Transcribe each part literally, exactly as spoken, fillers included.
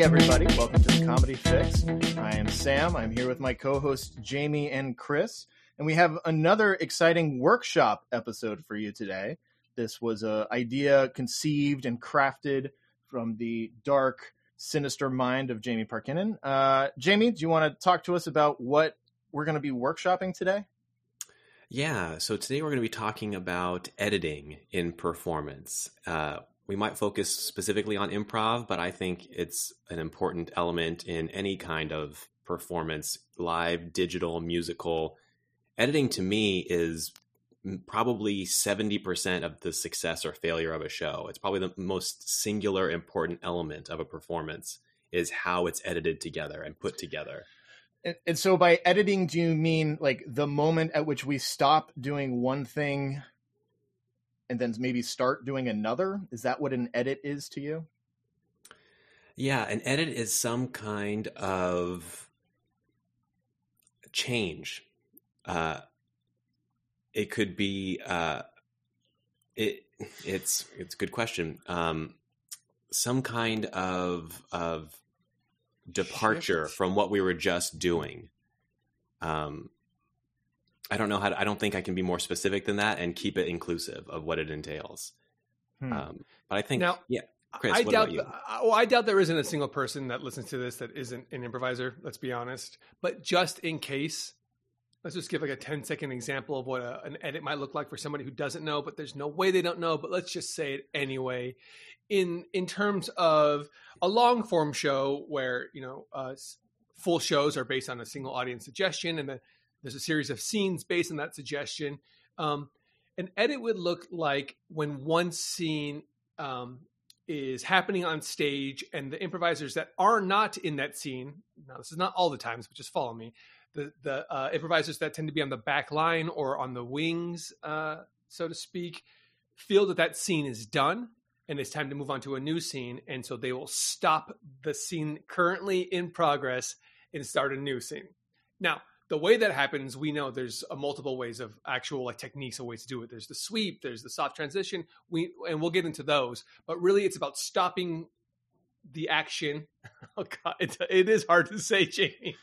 everybody. Welcome to the Comedy Fix. I am Sam. I'm here with my co-hosts Jamie and Chris, and we have another exciting workshop episode for you today. This was an idea conceived and crafted from the dark, sinister mind of Jamie Parkinen. Uh, Jamie, do you want to talk to us about what we're going to be workshopping today? Yeah, so today we're going to be talking about editing in performance. Uh, we might focus specifically on improv, but I think it's an important element in any kind of performance, live, digital, musical. Editing to me is probably seventy percent of the success or failure of a show. It's probably the most singular important element of a performance is how it's edited together and put together. And, and so by editing, do you mean like the moment at which we stop doing one thing and then maybe start doing another? Is that what an edit is to you? Yeah, an edit is some kind of change. Uh, it could be, uh, it, it's, it's a good question. Um, some kind of, of departure Shift. From what we were just doing. Um, I don't know how to, I don't think I can be more specific than that and keep it inclusive of what it entails. Hmm. Um, but I think, now, yeah, Chris, I what doubt, about you? Well, I doubt there isn't a single person that listens to this that isn't an improviser. Let's be honest. But just in case, let's just give like a ten second example of what a, an edit might look like for somebody who doesn't know, but there's no way they don't know, but let's just say it anyway. In, in terms of a long form show where, you know, uh, full shows are based on a single audience suggestion and the, there's a series of scenes based on that suggestion. Um, an edit would look like when one scene um, is happening on stage and the improvisers that are not in that scene, now this is not all the times, but just follow me, the, the uh, improvisers that tend to be on the back line or on the wings, uh, so to speak, feel that that scene is done and it's time to move on to a new scene. And so they will stop the scene currently in progress and start a new scene. Now, the way that happens, we know there's a multiple ways of actual like techniques and ways to do it. There's the sweep, there's the soft transition, we and we'll get into those. But really, it's about stopping the action. Oh God, it, it is hard to say, Jamie.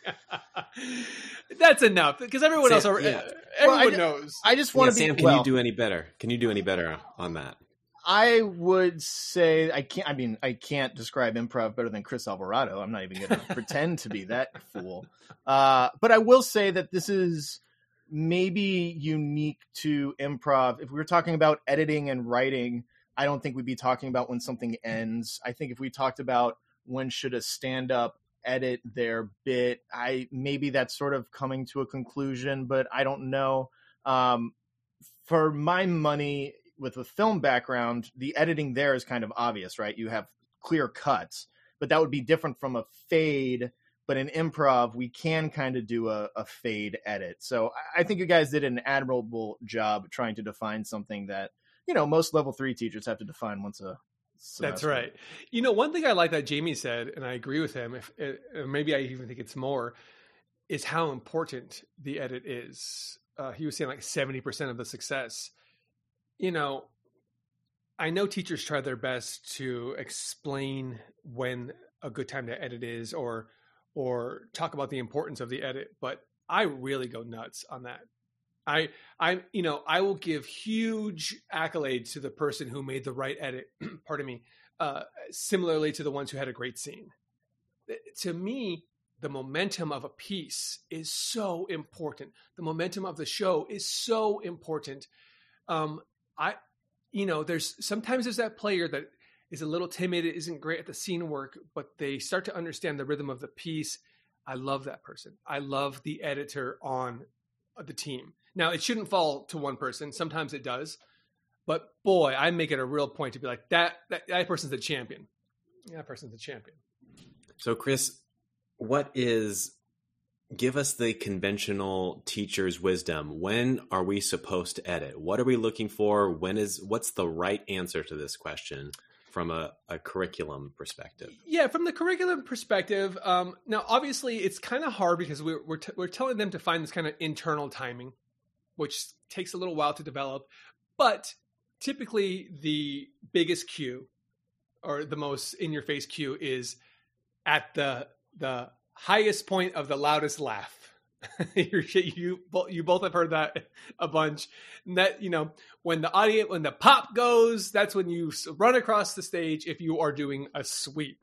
That's enough because everyone Sam, else, already, yeah. everyone well, I, knows. I just want to yeah, be. Sam, can well, you do any better? Can you do any better on that? I would say I can't. I mean, I can't describe improv better than Chris Alvarado. I'm not even going to pretend to be that fool. Uh, but I will say that this is maybe unique to improv. If we were talking about editing and writing, I don't think we'd be talking about when something ends. I think if we talked about when should a stand-up edit their bit, I maybe that's sort of coming to a conclusion, but I don't know. Um, for my money, with a film background, the editing there is kind of obvious, right? You have clear cuts, but that would be different from a fade. But in improv, we can kind of do a, a fade edit. So I think you guys did an admirable job trying to define something that, you know, most level three teachers have to define once a semester. That's right. You know, one thing I like that Jamie said, and I agree with him, if or maybe I even think it's more, is how important the edit is. Uh, he was saying like seventy percent of the success. You know, I know teachers try their best to explain when a good time to edit is or or talk about the importance of the edit, but I really go nuts on that. I I you know, I will give huge accolades to the person who made the right edit, pardon me, uh, similarly to the ones who had a great scene. To me, the momentum of a piece is so important. The momentum of the show is so important. Um, I, you know, there's sometimes there's that player that is a little timid, isn't great at the scene work, but they start to understand the rhythm of the piece. I love that person. I love the editor on the team. Now, it shouldn't fall to one person. Sometimes it does. But boy, I make it a real point to be like, that, that, that person's the champion. That person's the champion. So, Chris, what is... Give us the conventional teacher's wisdom. When are we supposed to edit? What are we looking for? When is, what's the right answer to this question from a, a curriculum perspective? Yeah, from the curriculum perspective, um, now obviously it's kind of hard because we're we're, t- we're telling them to find this kind of internal timing, which takes a little while to develop. But typically the biggest cue or the most in-your-face cue is at the the highest point of the loudest laugh. you you you both have heard that a bunch. And that, you know, when the audience, when the pop goes, that's when you run across the stage if you are doing a sweep.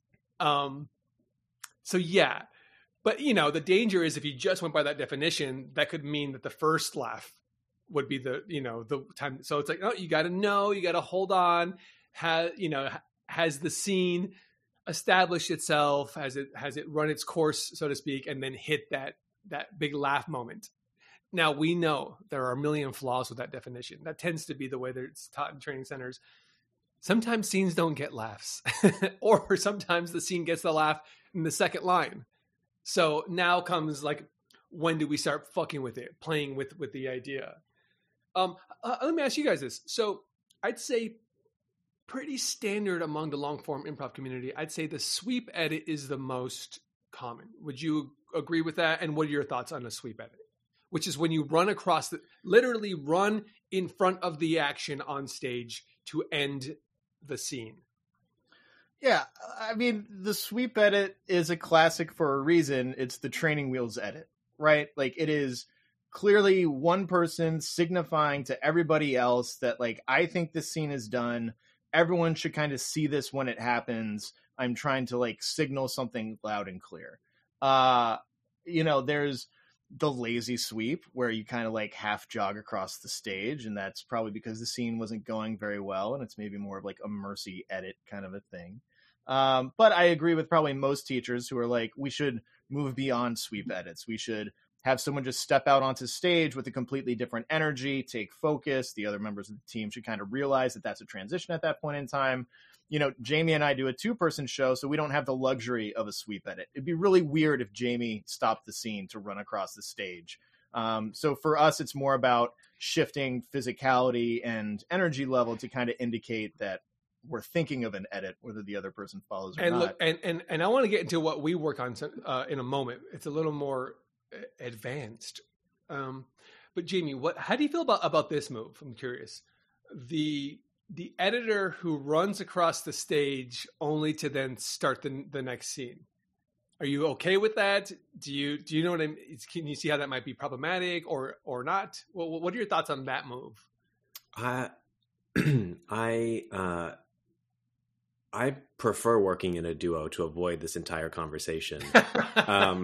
Um, so yeah, but you know, the danger is if you just went by that definition, that could mean that the first laugh would be the, you know, the time. So it's like, oh, you got to know, you got to hold on. Has, you know, has the scene established itself? Has it, has it run its course, so to speak, and then hit that, that big laugh moment. Now we know there are a million flaws with that definition. That tends to be the way that it's taught in training centers. Sometimes scenes don't get laughs or sometimes the scene gets the laugh in the second line. So now comes like, when do we start fucking with it, playing with, with the idea? Um, uh, let me ask you guys this. So I'd say pretty standard among the long form improv community. I'd say the sweep edit is the most common. Would you agree with that? And what are your thoughts on a sweep edit? Which is when you run across the, literally run in front of the action on stage to end the scene. Yeah, I mean, the sweep edit is a classic for a reason. It's the training wheels edit, right? Like, it is clearly one person signifying to everybody else that, like, I think this scene is done. Everyone should kind of see this when it happens. I'm trying to, like, signal something loud and clear. Uh, you know, there's the lazy sweep where you kind of like half jog across the stage, and that's probably because the scene wasn't going very well, and it's maybe more of like a mercy edit kind of a thing. Um, but I agree with probably most teachers who are like, we should move beyond sweep edits. We should have someone just step out onto stage with a completely different energy, take focus. The other members of the team should kind of realize that that's a transition at that point in time. You know, Jamie and I do a two-person show, so we don't have the luxury of a sweep edit. It'd be really weird if Jamie stopped the scene to run across the stage. Um, so for us, it's more about shifting physicality and energy level to kind of indicate that we're thinking of an edit, whether the other person follows or and not. Look, and, and, and I want to get into what we work on uh, in a moment. It's a little more advanced. Um, but Jamie, what, how do you feel about, about this move? I'm curious. The... The editor who runs across the stage only to then start the the next scene. Are you okay with that? Do you do you know what I mean? Can you see how that might be problematic or or not? What what are your thoughts on that move? I I uh, I prefer working in a duo to avoid this entire conversation. um,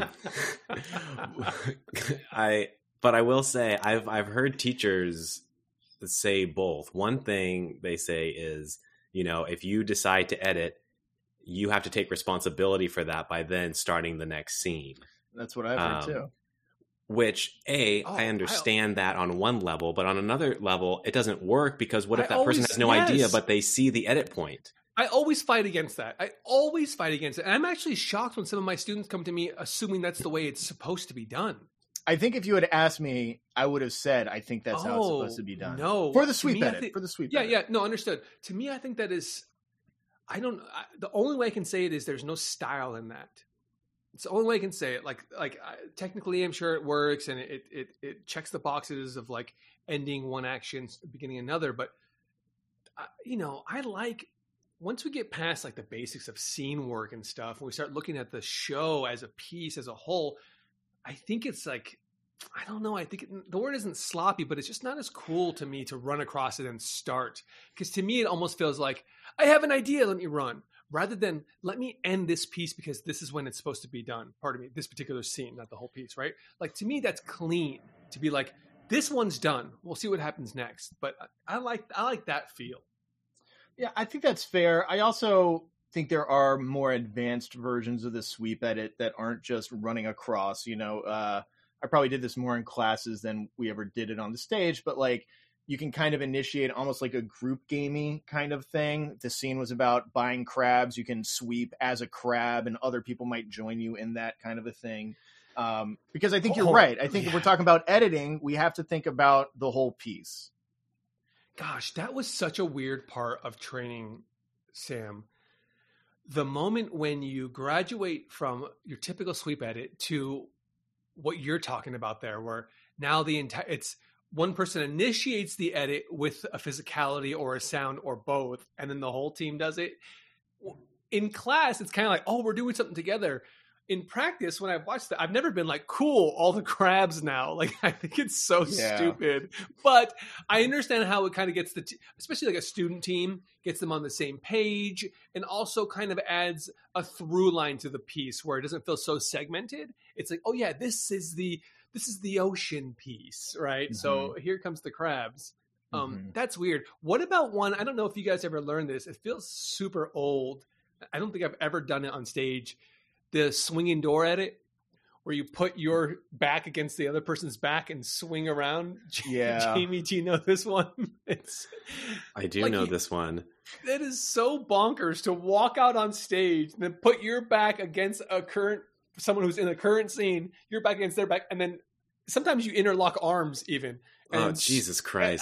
I but I will say I've I've heard teachers say both. One thing they say is, you know, if you decide to edit, you have to take responsibility for that by then starting the next scene. That's what I've heard um, too. Which, A, oh, I understand I, that on one level, but on another level, it doesn't work because what if I that always, person has no yes. idea, but they see the edit point? I always fight against that. I always fight against it. And I'm actually shocked when some of my students come to me assuming that's the way it's supposed to be done. I think if you had asked me, I would have said, I think that's oh, how it's supposed to be done. No. For the sweep me, edit. think, for the sweep yeah, edit. Yeah, no, understood. To me, I think that is, I don't, I, the only way I can say it is there's no style in that. It's the only way I can say it. Like, like I, technically, I'm sure it works and it, it, it checks the boxes of like ending one action, beginning another. But, uh, you know, I like, once we get past like the basics of scene work and stuff, and we start looking at the show as a piece, as a whole, I think it's like, I don't know. I think it, the word isn't sloppy, but it's just not as cool to me to run across it and start. Because to me, it almost feels like, I have an idea, let me run. Rather than, let me end this piece because this is when it's supposed to be done. Pardon me, this particular scene, not the whole piece, right? Like, to me, that's clean. To be like, this one's done. We'll see what happens next. But I, I like I like that feel. Yeah, I think that's fair. I also think there are more advanced versions of the sweep edit that aren't just running across, you know, uh, I probably did this more in classes than we ever did it on the stage, but like you can kind of initiate almost like a group gamey kind of thing. The scene was about buying crabs. You can sweep as a crab and other people might join you in that kind of a thing. Um, because I think you're oh, right. I think yeah. if we're talking about editing, we have to think about the whole piece. Gosh, that was such a weird part of training, Sam. The moment when you graduate from your typical sweep edit to what you're talking about there, where now the entire, it's one person initiates the edit with a physicality or a sound or both, and then the whole team does it. in class, it's kind of like, oh, we're doing something together. In practice, when I've watched that, I've never been like, cool, all the crabs now. Like, I think it's so Yeah. stupid. But I understand how it kind of gets the, t- especially like a student team, gets them on the same page, and also kind of adds a through line to the piece where it doesn't feel so segmented. It's like, oh yeah, this is the this is the ocean piece, right? Mm-hmm. So here comes the crabs. Um, mm-hmm. That's weird. What about one? I don't know if you guys ever learned this. It feels super old. I don't think I've ever done it on stage. The swinging door edit, where you put your back against the other person's back and swing around. Yeah. Jamie, do you know this one? It's I do like know you, this one. That is so bonkers to walk out on stage and then put your back against a current, someone who's in a current scene, your back against their back, and then sometimes you interlock arms even. And oh, Jesus Christ.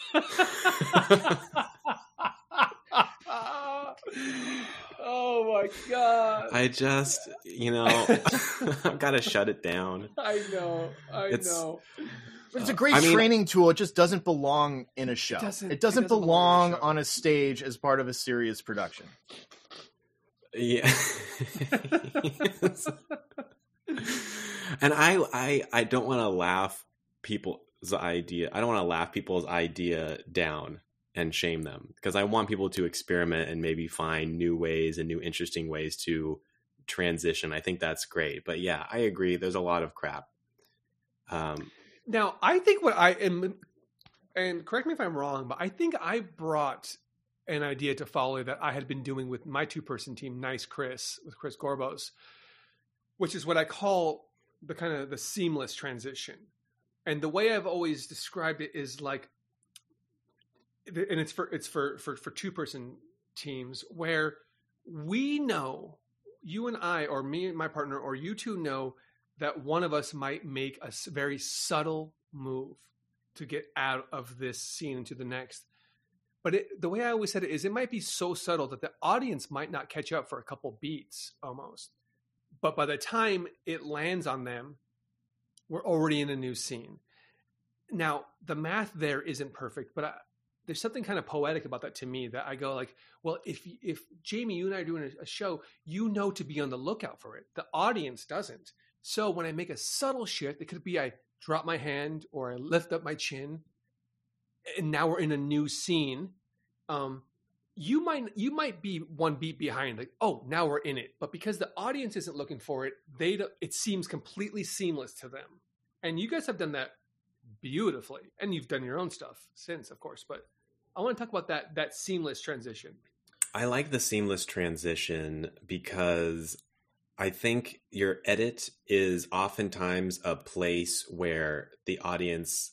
Oh my God. I just, you know, I've got to shut it down. I know. I it's, know. But it's a great I mean, training tool. It just doesn't belong in a show. It doesn't, it doesn't, it doesn't belong, belong a on a stage as part of a serious production. Yeah. And I, I, I don't want to laugh people's idea. I don't want to laugh people's idea down and shame them, because I want people to experiment and maybe find new ways and new interesting ways to transition. I think that's great. But yeah, I agree. There's a lot of crap. Um, now, I think what I am, and correct me if I'm wrong, but I think I brought an idea to Folly that I had been doing with my two-person team, Nice Chris, with Chris Gorbos, which is what I call the kind of the seamless transition. And the way I've always described it is like, and it's for it's for for, for two person teams where we know, you and I, or me and my partner, or you two know that one of us might make a very subtle move to get out of this scene into the next. But it, the way I always said it is, it might be so subtle that the audience might not catch up for a couple beats almost. But by the time it lands on them, we're already in a new scene. Now, the math there isn't perfect, but I, there's something kind of poetic about that to me, that I go like, well, if if Jamie, you and I are doing a, a show, you know to be on the lookout for it. The audience doesn't. So when I make a subtle shift, it could be I drop my hand or I lift up my chin, and now we're in a new scene. Um, you might you might be one beat behind, like, oh, now we're in it. But because the audience isn't looking for it, they don't, it seems completely seamless to them. And you guys have done that beautifully, and you've done your own stuff since, of course. But I want to talk about that that seamless transition. I like the seamless transition because I think your edit is oftentimes a place where the audience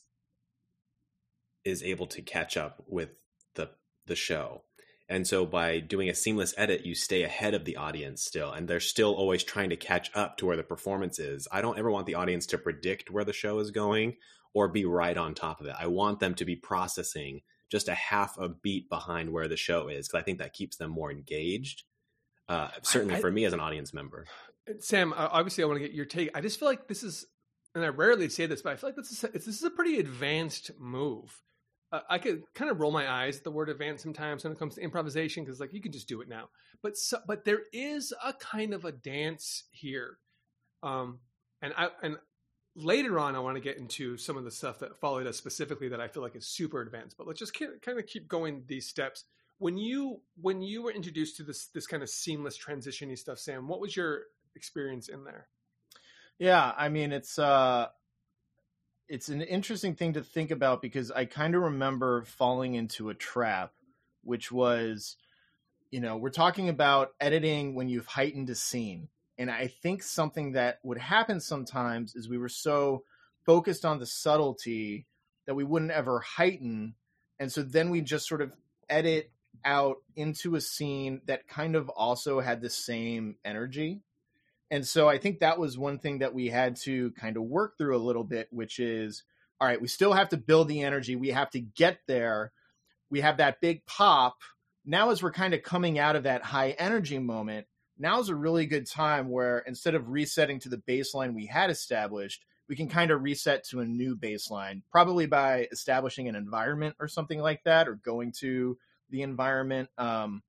is able to catch up with the the show. And so by doing a seamless edit, you stay ahead of the audience still, and they're still always trying to catch up to where the performance is. I don't ever want the audience to predict where the show is going or be right on top of it. I want them to be processing just a half a beat behind where the show is, because I think that keeps them more engaged. Uh, certainly I, I, for me as an audience member. Sam, obviously I want to get your take. I just feel like this is, and I rarely say this, but I feel like this is, this is a pretty advanced move. Uh, I could kind of roll my eyes at the word advanced sometimes when it comes to improvisation, because like you can just do it now. But so, but there is a kind of a dance here, um, and I and later on I want to get into some of the stuff that Folly does specifically that I feel like is super advanced. But let's just kind of keep going these steps. When you when you were introduced to this this kind of seamless transition-y stuff, Sam, what was your experience in there? Yeah, I mean it's. Uh... It's an interesting thing to think about, because I kind of remember falling into a trap, which was, you know, we're talking about editing when you've heightened a scene. And I think something that would happen sometimes is we were so focused on the subtlety that we wouldn't ever heighten. And so then we just sort of edit out into a scene that kind of also had the same energy. And so I think that was one thing that we had to kind of work through a little bit, which is, all right, we still have to build the energy. We have to get there. We have that big pop. Now, as we're kind of coming out of that high energy moment, now's a really good time where instead of resetting to the baseline we had established, we can kind of reset to a new baseline, probably by establishing an environment or something like that, or going to the environment. Um,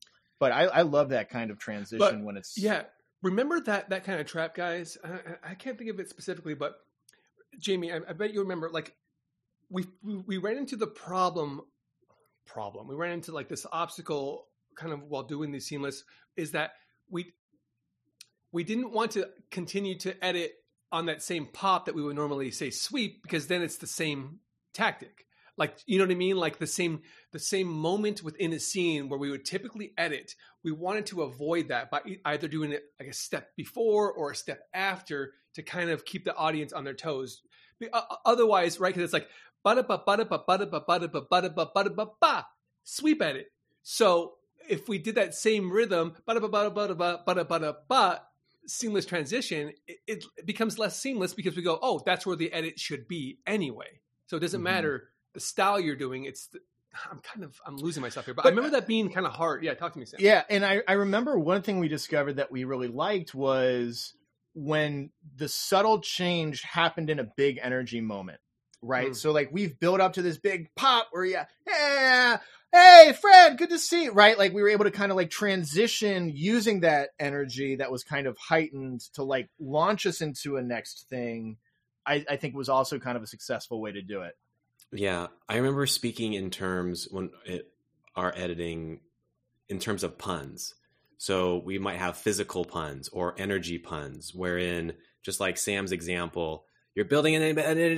But I, I love that kind of transition But, when it's yeah. Remember that that kind of trap, guys? I, I can't think of it specifically, but Jamie, I, I bet you remember. Like we, we we ran into the problem. Problem. We ran into like this obstacle, kind of while doing these seamless. Is that we we didn't want to continue to edit on that same pop that we would normally say sweep, because then it's the same tactic. Like, you know what I mean? Like the same, the same moment within a scene where we would typically edit, we wanted to avoid that by either doing it like a step before or a step after to kind of keep the audience on their toes. Otherwise, right? Because it's like, ba-da-ba, ba-da-ba, ba-da-ba, ba-da-ba, ba-da-ba, ba-da-ba, ba, sweep edit. So if we did that same rhythm, ba-da-ba, ba-da-ba, ba-da-ba, ba-da-ba, ba, seamless transition, it, it becomes less seamless because we go, oh, that's where the edit should be anyway. So it doesn't mm-hmm. matter the style you're doing. It's the, I'm kind of I'm losing myself here, but, but I remember that being kind of hard. Yeah, talk to me, Sam. Yeah, and I, I remember one thing we discovered that we really liked was when the subtle change happened in a big energy moment, right? Mm. So like we've built up to this big pop where yeah, yeah, hey Fred, good to see you, right? Like we were able to kind of like transition using that energy that was kind of heightened to like launch us into a next thing. I, I think was also kind of a successful way to do it. Yeah, I remember speaking in terms when it, our editing in terms of puns. So we might have physical puns or energy puns, wherein just like Sam's example, you're building an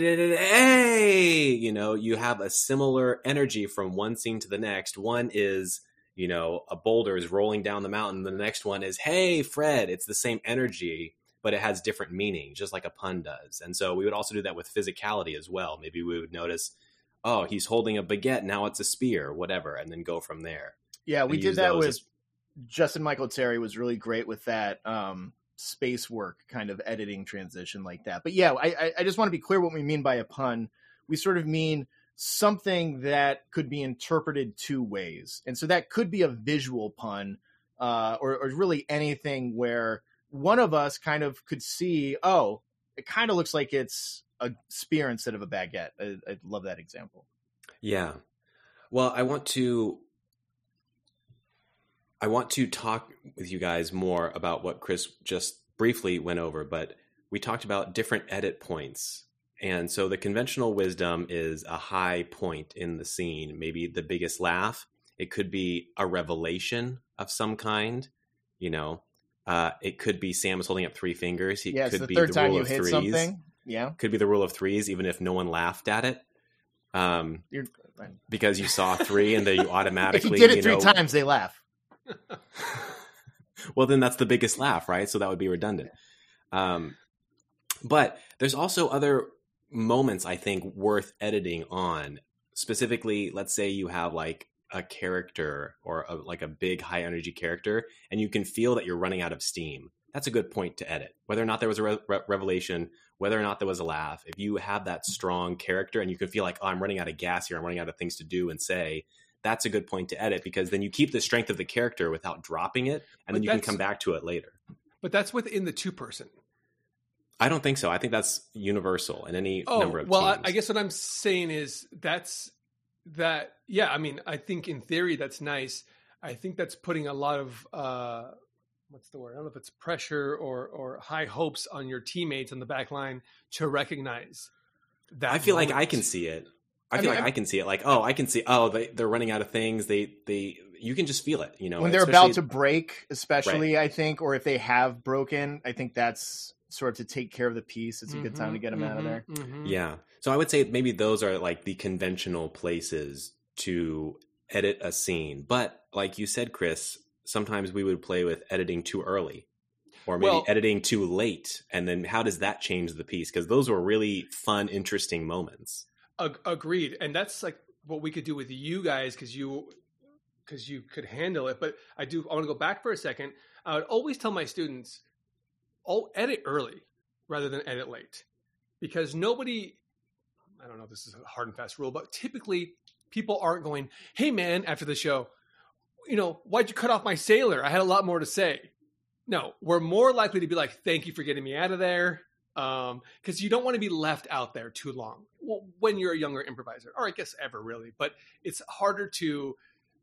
hey, you know, you have a similar energy from one scene to the next. One is, you know, a boulder is rolling down the mountain. The next one is, hey, Fred. It's the same energy, but it has different meaning, just like a pun does. And so we would also do that with physicality as well. Maybe we would notice, oh, he's holding a baguette, now it's a spear, whatever, and then go from there. Yeah, we did that with as... Justin Michael Terry was really great with that um, space work kind of editing transition like that. But yeah, I, I just want to be clear what we mean by a pun. We sort of mean something that could be interpreted two ways. And so that could be a visual pun uh, or, or really anything where one of us kind of could see, oh, it kind of looks like it's a spear instead of a baguette. I, I love that example. Yeah. Well, I want to, I want to talk with you guys more about what Chris just briefly went over, but we talked about different edit points. And so the conventional wisdom is a high point in the scene, maybe the biggest laugh. It could be a revelation of some kind, you know. Uh, it could be Sam is holding up three fingers. He yeah, could the be third the time rule you of hit threes. Something. Yeah, could be the rule of threes, even if no one laughed at it, um, You're, because you saw three and then you automatically. If you did it you three know, times, they laugh. Well, then that's the biggest laugh, right? So that would be redundant. Um, but there's also other moments I think worth editing on. Specifically, let's say you have like a character or a, like a big high energy character, and you can feel that you're running out of steam. That's a good point to edit. Whether or not there was a re- re- revelation, whether or not there was a laugh, if you have that strong character and you can feel like, oh, I'm running out of gas here, I'm running out of things to do and say, that's a good point to edit, because then you keep the strength of the character without dropping it, and but then you can come back to it later. But that's within the two person. I don't think so. I think that's universal in any oh, number of well, teams. I, I guess what I'm saying is that's that. Yeah, I mean, I think in theory that's nice. I think that's putting a lot of uh, what's the word? I don't know if it's pressure or or high hopes on your teammates on the back line to recognize that. I feel moment. like I can see it. I, I feel mean, like I'm, I can see it. Like, oh, I can see. Oh, they they're running out of things. They they you can just feel it. You know, when they're about to break, especially. Right. I think, or if they have broken, I think that's sort of to take care of the piece. It's a mm-hmm, good time to get them mm-hmm, out of there. Mm-hmm. Yeah. So I would say maybe those are like the conventional places to edit a scene. But like you said, Chris, sometimes we would play with editing too early or maybe well, editing too late. And then how does that change the piece? Because those were really fun, interesting moments. Ag- agreed. And that's like what we could do with you guys because you because you could handle it. But I do I want to go back for a second. I would always tell my students, oh, edit early rather than edit late. Because nobody, I don't know if this is a hard and fast rule, but typically people aren't going, hey man, after the show, you know, why'd you cut off my sailor? I had a lot more to say. No, we're more likely to be like, thank you for getting me out of there. Um, because you don't want to be left out there too long well, when you're a younger improviser, or I guess ever really, but it's harder to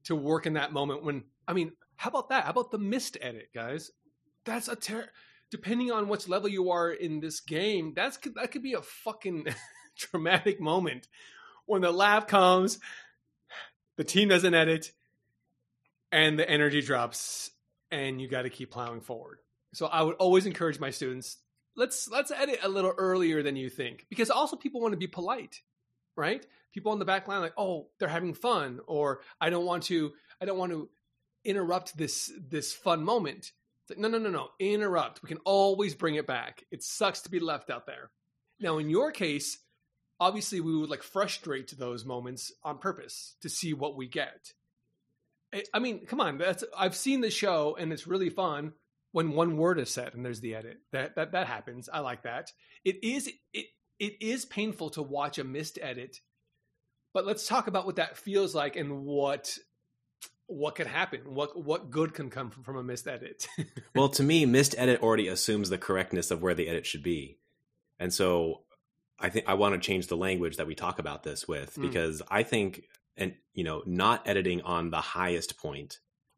to work in that moment when, I mean, how about that? How about the missed edit, guys? That's a ter- depending on which level you are in this game, that's that could be a fucking traumatic moment when the laugh comes, the team doesn't edit, and the energy drops, and you got to keep plowing forward. So I would always encourage my students, let's let's edit a little earlier than you think, because also people want to be polite, right? People on the back line like, oh, they're having fun, or I don't want to, I don't want to interrupt this this fun moment. It's like, no, no, no, no, interrupt. We can always bring it back. It sucks to be left out there. Now, in your case, obviously we would like frustrate those moments on purpose to see what we get. I, I mean, come on, that's I've seen the show and it's really fun when one word is said and there's the edit. That that that happens. I like that. It is it it is painful to watch a missed edit, but let's talk about what that feels like and what what could happen. What what good can come from, from a missed edit? Well, to me, missed edit already assumes the correctness of where the edit should be. And so I think I want to change the language that we talk about this with, because mm. I think, and you know, not editing on the highest point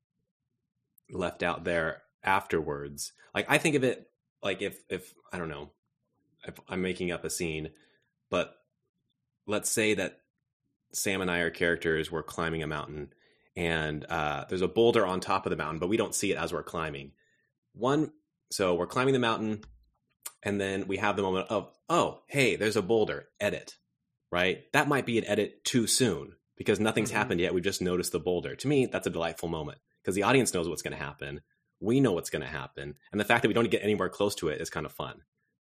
left out there afterwards. Like I think of it like if, if I don't know, if I'm making up a scene, but let's say that Sam and I are characters, we're climbing a mountain, and uh, there's a boulder on top of the mountain, but we don't see it as we're climbing. One, so we're climbing the mountain, and then we have the moment of, oh, hey, there's a boulder, edit, right? That might be an edit too soon because nothing's mm-hmm. happened yet. We've just noticed the boulder. To me, that's a delightful moment because the audience knows what's going to happen. We know what's going to happen. And the fact that we don't get anywhere close to it is kind of fun.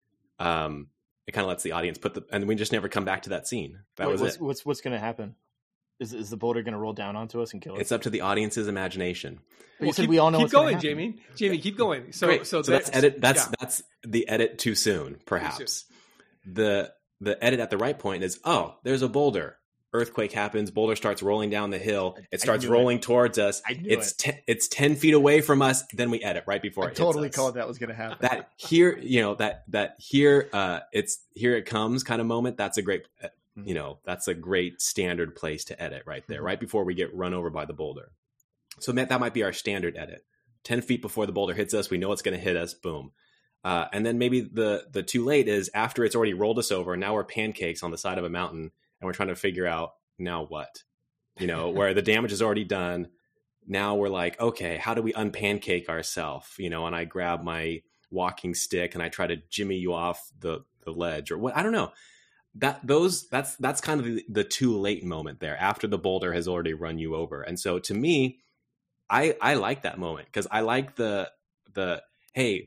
Um, it kind of lets the audience put the, and we just never come back to that scene. That Wait, was what's, it. What's, what's going to happen? Is is the boulder going to roll down onto us and kill us? It's up to the audience's imagination. Well, you said we all know keep what's going, Jamie. Jamie, keep going. So, Great. so, so that's, that's edit. That's yeah. that's the edit too soon, perhaps. Too soon. The the edit at the right point is, oh, there's a boulder. Earthquake happens. Boulder starts rolling down the hill. It starts rolling it. towards us. I knew it's it. ten, it's ten feet away from us. Then we edit right before I it totally hits us. called that was going to happen. That here, you know, that that here, uh, it's here it comes kind of moment. That's a great. Uh, You know, that's a great standard place to edit right there, mm-hmm. right before we get run over by the boulder. So that, that might be our standard edit. ten feet before the boulder hits us, we know it's going to hit us, boom. Uh, and then maybe the the too late is after it's already rolled us over, and now we're pancakes on the side of a mountain, and we're trying to figure out now what? You know, where the damage is already done. Now we're like, okay, how do we unpancake ourselves? You know, and I grab my walking stick and I try to jimmy you off the, the ledge or what, I don't know. That those that's that's kind of the, the too late moment there after the boulder has already run you over. And so to me, I I like that moment because I like the the hey,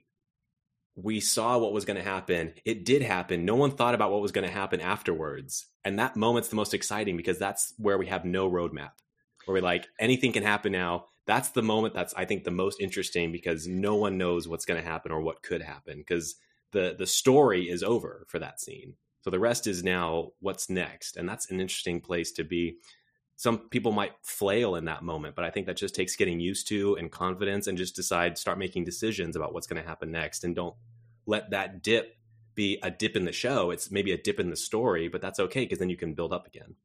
we saw what was going to happen. It did happen. No one thought about what was going to happen afterwards. And that moment's the most exciting because that's where we have no roadmap. Where we're like, anything can happen now. That's the moment that's I think the most interesting because no one knows what's going to happen or what could happen because the the story is over for that scene. So the rest is now what's next. And that's an interesting place to be. Some people might flail in that moment, but I think that just takes getting used to and confidence and just decide, start making decisions about what's going to happen next. And don't let that dip be a dip in the show. It's maybe a dip in the story, but that's okay because then you can build up again.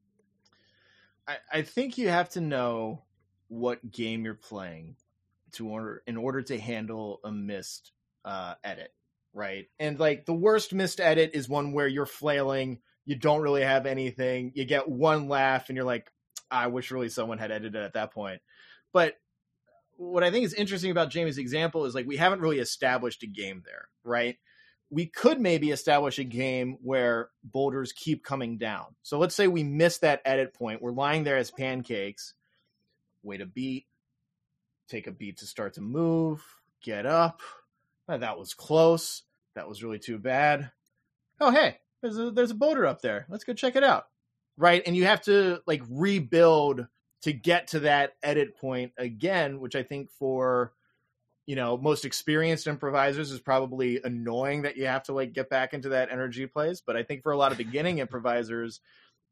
I, I think you have to know what game you're playing to order in order to handle a missed uh, edit. Right. And like the worst missed edit is one where you're flailing. You don't really have anything. You get one laugh and you're like, I wish really someone had edited at that point. But what I think is interesting about Jamie's example is like, we haven't really established a game there, right? We could maybe establish a game where boulders keep coming down. So let's say we miss that edit point. We're lying there as pancakes, wait a beat, take a beat to start to move, get up. Oh, that was close. That was really too bad. Oh, hey, there's a, there's a boulder up there. Let's go check it out. Right. And you have to like rebuild to get to that edit point again, which I think for, you know, most experienced improvisers is probably annoying that you have to like get back into that energy place. But I think for a lot of beginning improvisers,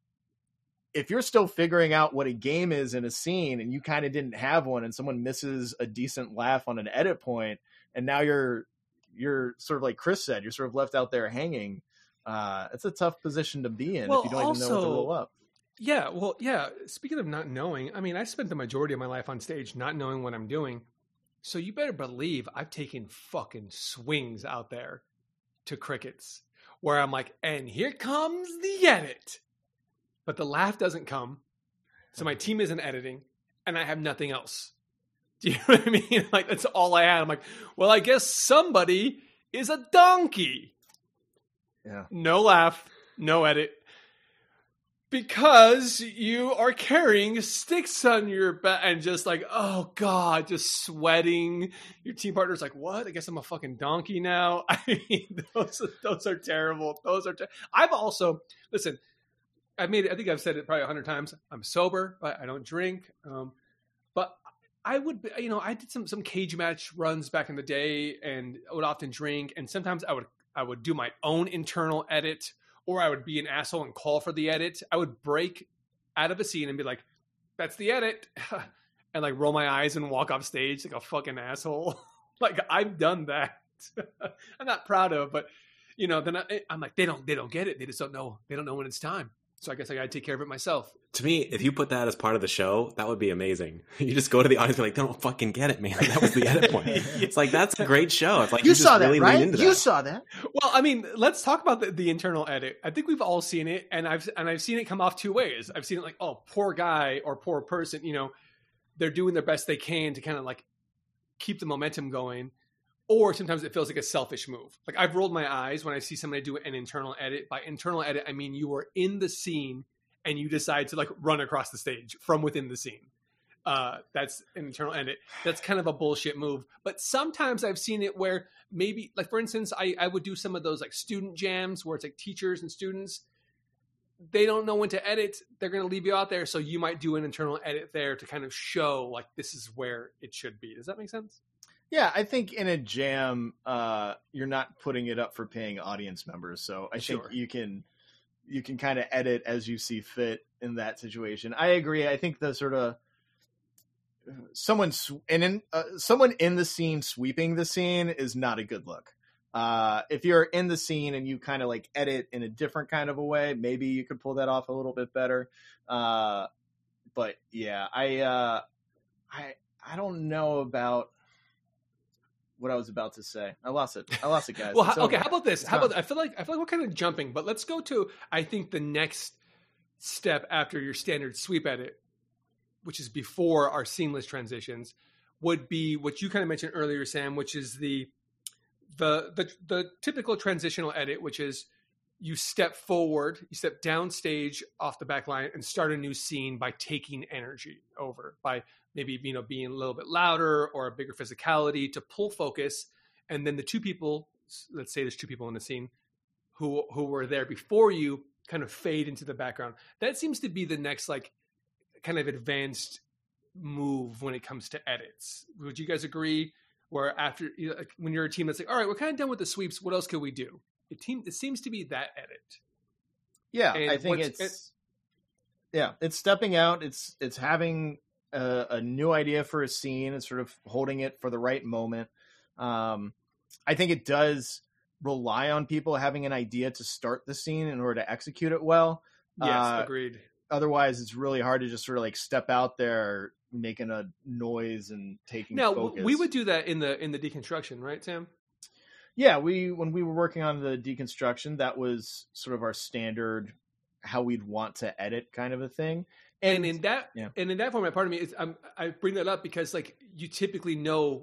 if you're still figuring out what a game is in a scene and you kind of didn't have one and someone misses a decent laugh on an edit point, and now you're you're sort of like Chris said, you're sort of left out there hanging. Uh, it's a tough position to be in well, if you don't also, even know what to roll up. Yeah, well, yeah. Speaking of not knowing, I mean, I spent the majority of my life on stage not knowing what I'm doing. So you better believe I've taken fucking swings out there to crickets where I'm like, and here comes the edit. But the laugh doesn't come. So my team isn't editing and I have nothing else. Do you know what I mean? Like, that's all I had. I'm like, well, I guess somebody is a donkey. Yeah. No laugh, no edit. Because you are carrying sticks on your back and just like, oh God, just sweating. Your team partner's like, what? I guess I'm a fucking donkey now. I mean, those, those are terrible. Those are, ter- I've also, listen, I've made it, I think I've said it probably a hundred times. I'm sober, but I don't drink. Um, but I would, you know, I did some, some cage match runs back in the day and I would often drink. And sometimes I would, I would do my own internal edit. Or I would be an asshole and call for the edit. I would break out of a scene and be like, that's the edit. And like roll my eyes and walk off stage like a fucking asshole. Like I've done that. I'm not proud of, but you know, then I, I'm like, they don't, they don't get it. They just don't know. They don't know when it's time. So I guess I got to take care of it myself. To me, if you put that as part of the show, that would be amazing. You just go to the audience and be like, they don't fucking get it, man. That was the edit point. It's like, that's a great show. It's like, you, you saw just that, really right? lean into that. You saw that. Well, I mean, let's talk about the, the internal edit. I think we've all seen it, and I've and I've seen it come off two ways. I've seen it like, oh, poor guy or poor person, you know, they're doing their best they can to kind of like keep the momentum going. Or sometimes it feels like a selfish move. Like I've rolled my eyes when I see somebody do an internal edit. By internal edit, I mean you were in the scene and you decide to like run across the stage from within the scene. Uh, that's an internal edit. That's kind of a bullshit move. But sometimes I've seen it where maybe, like for instance, I, I would do some of those like student jams where it's like teachers and students. They don't know when to edit. They're going to leave you out there. So you might do an internal edit there to kind of show like this is where it should be. Does that make sense? Yeah, I think in a jam, uh, you're not putting it up for paying audience members. So I Sure. think you can you can kind of edit as you see fit in that situation. I agree. I think the sort of someone sw- and in uh, someone in the scene sweeping the scene is not a good look. Uh, if you're in the scene and you kind of like edit in a different kind of a way, maybe you could pull that off a little bit better. Uh, but yeah, I uh, I I don't know about what I was about to say. I lost it. I lost it, guys. Well, It's how, okay. over. How about this? It's How gone. about I feel like I feel like we're kind of jumping, but let's go to I think the next step after your standard sweep edit, which is before our seamless transitions, would be what you kind of mentioned earlier, Sam, which is the the the the typical transitional edit, which is you step forward, you step downstage off the back line and start a new scene by taking energy over, by maybe, you know, being a little bit louder or a bigger physicality to pull focus. And then the two people, let's say there's two people in the scene who, who were there before you kind of fade into the background. That seems to be the next, like, kind of advanced move when it comes to edits. Would you guys agree? Where after, you know, like when you're a team that's like, all right, we're kind of done with the sweeps. What else could we do? It, team, it seems to be that edit. Yeah, And I think what's- it's yeah, it's stepping out. It's it's having a, a new idea for a scene and sort of holding it for the right moment. Um, I think it does rely on people having an idea to start the scene in order to execute it well. Yes, Uh, agreed. Otherwise, it's really hard to just sort of like step out there making a noise and taking Now focus. we would do that in the in the deconstruction, right, Sam? Yeah, we when we were working on the deconstruction, that was sort of our standard how we'd want to edit kind of a thing. And, And, in that yeah. and in that format, part of me is I'm, I bring that up because like you typically know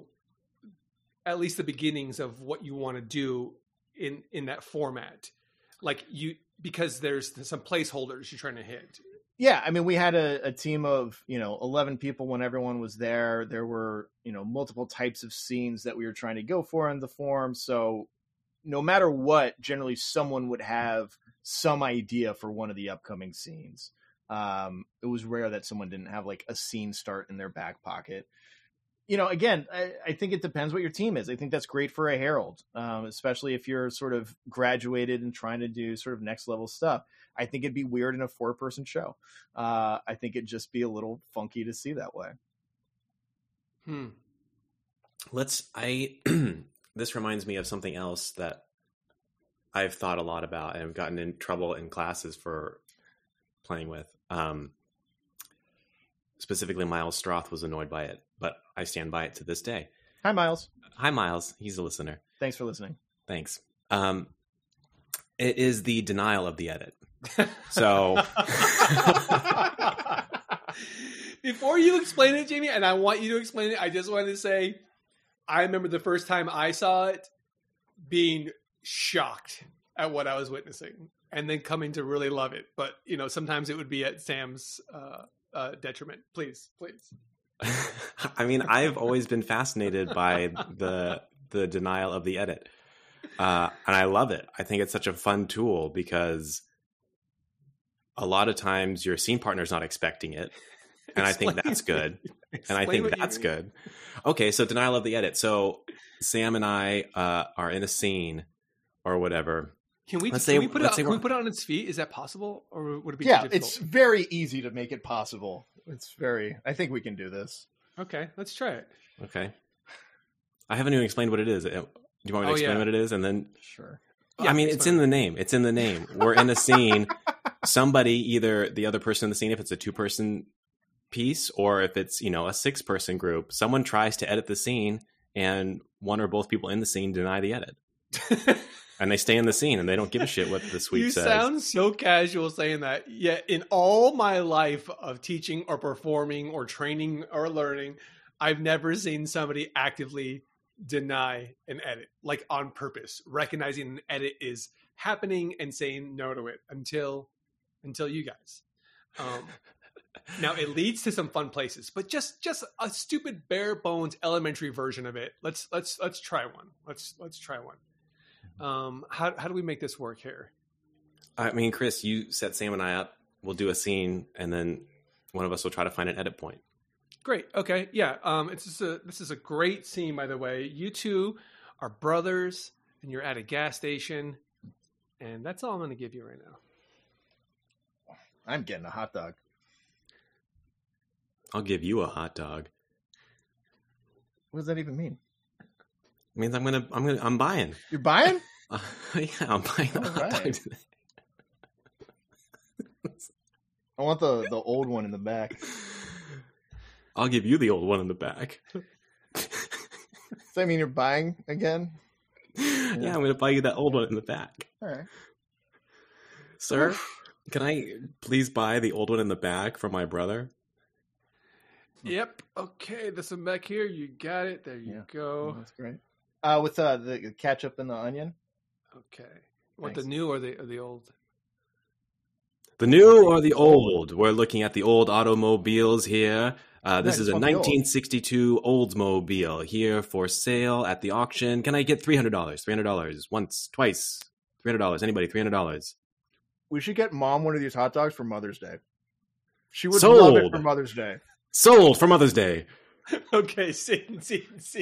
at least the beginnings of what you want to do in in that format, like you because there's some placeholders you're trying to hit. yeah, I mean, we had a, a team of, you know, eleven people when everyone was there. There were, you know, multiple types of scenes that we were trying to go for in the form. So no matter what, generally someone would have some idea for one of the upcoming scenes. Um, it was rare that someone didn't have like a scene start in their back pocket. You know, again, I, I think it depends what your team is. I think that's great for a herald, um, especially if you're sort of graduated and trying to do sort of next level stuff. I think it'd be weird in a four person show. Uh, I think it'd just be a little funky to see that way. Hmm. Let's, I, this reminds me of something else that I've thought a lot about and I've gotten in trouble in classes for playing with. Um, specifically, Miles Stroth was annoyed by it, but I stand by it to this day. Hi, Miles. Hi, Miles. He's a listener. Thanks for listening. Thanks. Um, it is the denial of the edit. So before you explain it, Jamie, and I want you to explain it, I just wanted to say, I remember the first time I saw it being shocked at what I was witnessing and then coming to really love it. But, you know, sometimes it would be at Sam's uh, uh, detriment. Please, please. I mean, I've always been fascinated by the the denial of the edit. Uh, and I love it. I think it's such a fun tool because a lot of times your scene partner's not expecting it. And I think that's good. And I think that's good. Okay, so denial of the edit. So Sam and I uh, are in a scene or whatever. Can we, let's can say, we, put, it, can we we're... put it on its feet? Is that possible? Or would it be Yeah, too difficult? it's very easy to make it possible. It's very, I think we can do this. Okay, let's try it. Okay. I haven't even explained what it is. Do you want me to Oh, explain yeah. what it is? And then, Sure. yeah, I mean, it's in the name. It's in the name. We're in a scene. Somebody, either the other person in the scene, if it's a two person piece, or if it's, you know, a six person group, someone tries to edit the scene and one or both people in the scene deny the edit. And they stay in the scene and they don't give a shit what the suite You says. sound so casual saying that. Yet in all my life of teaching or performing or training or learning, I've never seen somebody actively deny an edit, like on purpose, recognizing an edit is happening and saying no to it until until you guys. Um, now it leads to some fun places, but just just a stupid bare bones elementary version of it. Let's let's let's try one. Let's let's try one. Um, how how do we make this work here? I mean, Chris, you set Sam and I up. We'll do a scene, and then one of us will try to find an edit point. Great. Okay. Yeah. Um, it's just a, this is a great scene, by the way. You two are brothers and you're at a gas station, and that's all I'm going to give you right now. I'm getting a hot dog. I'll give you a hot dog. What does that even mean? It means I'm gonna, I'm gonna, I'm buying. You're buying? Uh, yeah, I'm buying a All hot dog right. today. I want the, the old one in the back. I'll give you the old one in the back. Does that mean you're buying again? Yeah, I'm going to buy you that old one in the back. All right. Sir, can I please buy the old one in the back for my brother? Yep. Okay. This one back here. You got it. There you Yeah. go. That's great. Uh, with uh, the ketchup and the onion. Okay. Want Thanks. the new or the or the old? The new or the old? We're looking at the old automobiles here. Uh, this Nice, is a want the old. nineteen sixty-two Oldsmobile here for sale at the auction. Can I get three hundred dollars? three hundred dollars. Once, twice. three hundred dollars. Anybody? three hundred dollars. We should get Mom one of these hot dogs for Mother's Day. She would Sold. love it for Mother's Day. Sold for Mother's Day. Okay. Scene. Scene. Scene.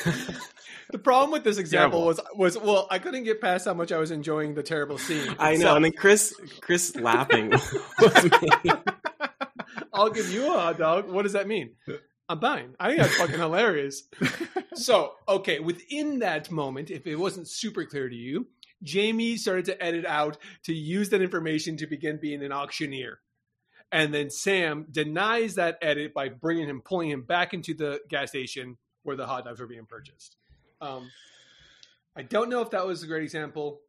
The problem with this example Terrible. was was well, I couldn't get past how much I was enjoying the terrible scene. I know. So, And then Chris, Chris laughing was me. I'll give you a hot dog. What does that mean? I'm buying. I think that's fucking hilarious. So, okay, within that moment, if it wasn't super clear to you, Jamie started to edit out to use that information to begin being an auctioneer. And then Sam denies that edit by bringing him, pulling him back into the gas station where the hot dogs were being purchased. Um, I don't know if that was a great example,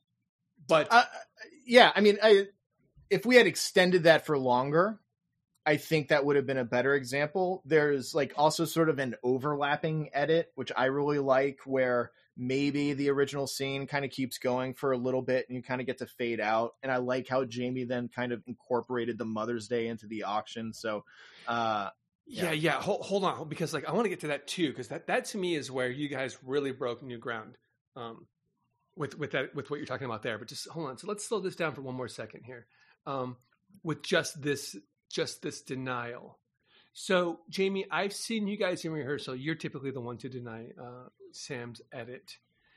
but Uh, yeah, I mean, I, if we had extended that for longer, I think that would have been a better example. There's like also sort of an overlapping edit, which I really like, where maybe the original scene kind of keeps going for a little bit and you kind of get to fade out. And I like how Jamie then kind of incorporated the Mother's Day into the auction. So, uh, Yeah, Yeah. yeah. Hold, hold on, because like I want to get to that too, because that, that to me is where you guys really broke new ground, um, with with that with what you're talking about there. But just hold on. So let's slow this down for one more second here, um, with just this just this denial. So Jamie, I've seen you guys in rehearsal. You're typically the one to deny uh, Sam's edit,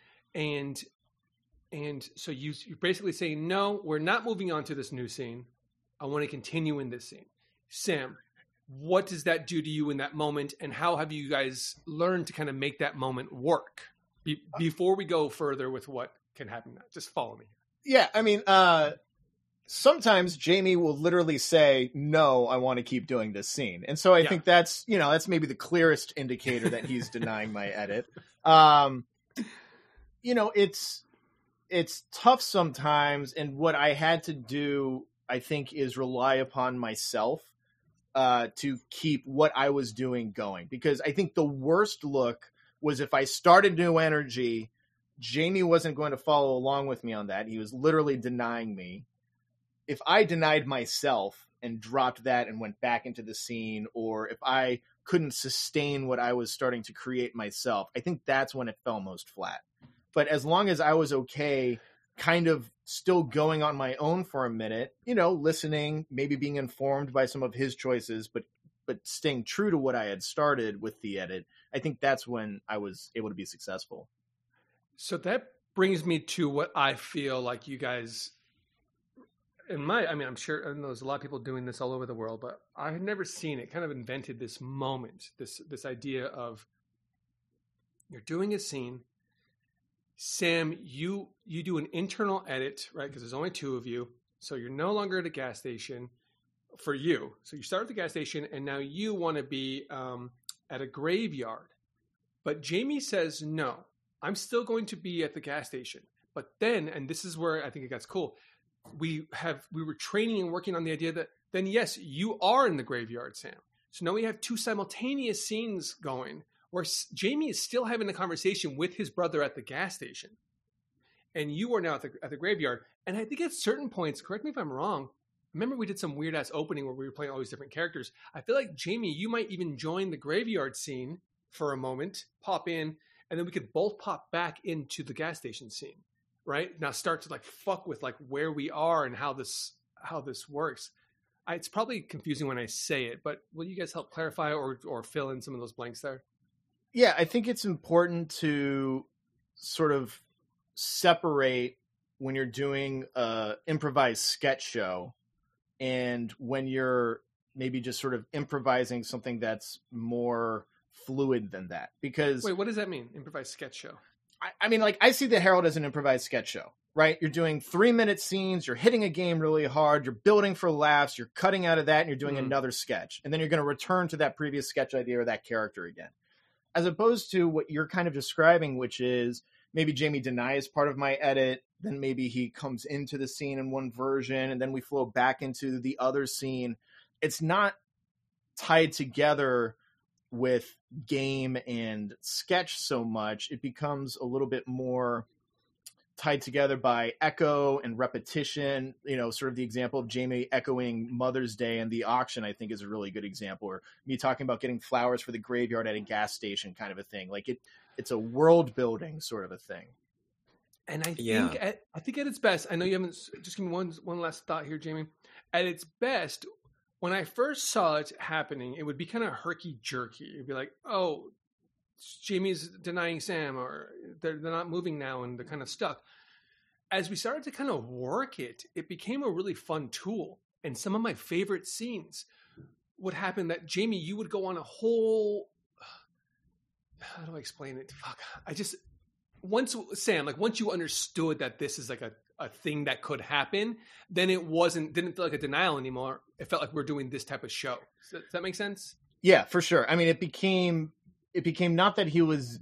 and and so you, you're basically saying no, we're not moving on to this new scene. I want to continue in this scene, Sam. What does that do to you in that moment, and how have you guys learned to kind of make that moment work? Be- before we go further with what can happen, just follow me. yeah, I mean, uh, sometimes Jamie will literally say, no, I want to keep doing this scene. And so I Yeah. think that's, you know, that's maybe the clearest indicator that he's denying my edit. Um, you know, it's, it's tough sometimes. And what I had to do, I think, is rely upon myself uh, to keep what I was doing going. Because I think the worst look was if I started New Energy, Jamie wasn't going to follow along with me on that. He was literally denying me. If I denied myself and dropped that and went back into the scene, or if I couldn't sustain what I was starting to create myself, I think that's when it fell most flat. But as long as I was okay, kind of still going on my own for a minute, you know, listening, maybe being informed by some of his choices, but but staying true to what I had started with the edit, I think that's when I was able to be successful. So that brings me to what I feel like you guys, in my, I mean, I'm sure I know there's a lot of people doing this all over the world, but I had never seen it. Kind of invented this moment, this this idea of you're doing a scene. Sam, you you do an internal edit, right? Because there's only two of you. So you're no longer at a gas station for you. So you start at the gas station and now you want to be um, at a graveyard. But Jamie says, no, I'm still going to be at the gas station. But then, and this is where I think it gets cool, we have we were training and working on the idea that then, yes, you are in the graveyard, Sam. So now we have two simultaneous scenes going, where Jamie is still having a conversation with his brother at the gas station. And you are now at the, at the graveyard. And I think at certain points, correct me if I'm wrong, remember we did some weird ass opening where we were playing all these different characters. I feel like, Jamie, you might even join the graveyard scene for a moment, pop in, and then we could both pop back into the gas station scene, right? Now start to like fuck with like where we are and how this, how this works. I, it's probably confusing when I say it, but will you guys help clarify or, or fill in some of those blanks there? Yeah, I think it's important to sort of separate when you're doing a improvised sketch show and when you're maybe just sort of improvising something that's more fluid than that. Because wait, what does that mean? Improvised sketch show? I, I mean, like, I see the Herald as an improvised sketch show, right? You're doing three minute scenes, you're hitting a game really hard, you're building for laughs, you're cutting out of that, and you're doing mm. another sketch. And then you're going to return to that previous sketch idea or that character again. As opposed to what you're kind of describing, which is maybe Jamie denies part of my edit, then maybe he comes into the scene in one version, and then we flow back into the other scene. It's not tied together with game and sketch so much. It becomes a little bit more tied together by echo and repetition. You know, sort of the example of Jamie echoing Mother's Day and the auction, I think, is a really good example. Or me talking about getting flowers for the graveyard at a gas station kind of a thing. Like it, it's a world building sort of a thing. And I yeah. think at, I think at its best, I know you haven't, just give me one, one last thought here, Jamie. At its best, when I first saw it happening, it would be kind of herky-jerky. It'd be like, oh, Jamie's denying Sam, or they're, they're not moving now and they're kind of stuck. As we started to kind of work it, it became a really fun tool. And some of my favorite scenes would happen that, Jamie, you would go on a whole, how do I explain it? Fuck. I just, once, Sam, like once you understood that this is like a, a thing that could happen, then it wasn't, didn't feel like a denial anymore. It felt like we're doing this type of show. Does that make sense? Yeah, for sure. I mean, it became, it became not that he was,